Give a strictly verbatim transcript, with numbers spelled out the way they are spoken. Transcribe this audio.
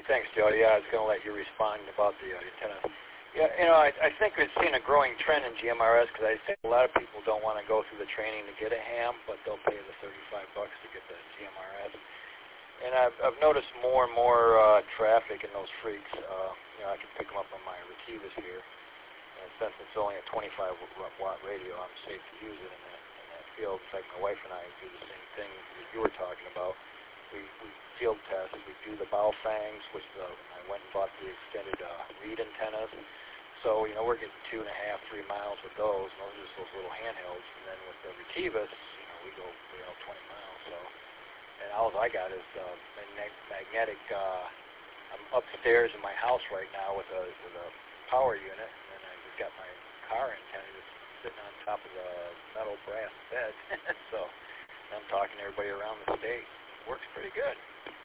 right, thanks, Joe. Yeah, I was going to let you respond about the uh, antenna. Yeah, you know, I, I think we've seen a growing trend in G M R S because I think a lot of people don't want to go through the training to get a ham, but they'll pay the thirty-five bucks to get the G M R S. And I've, I've noticed more and more uh, traffic in those freaks. Uh, you know, I can pick them up on my Retivas here. And since it's only a twenty-five watt radio, I'm safe to use it in that, in that field. In fact, my wife and I do the same thing that you were talking about. We, we field test. We do the bow fangs, which the, I went and bought the extended uh, reed antennas. So, you know, we're getting two and a half, three miles with those. And those are just those little handhelds. And then with the Retivas, you know, we go, you know, twenty miles. So, and all I got is uh, magnetic. Uh, I'm upstairs in my house right now with a with a power unit, and then I just got my car antenna just sitting on top of the metal brass bed. So I'm talking to everybody around the state. Works pretty good.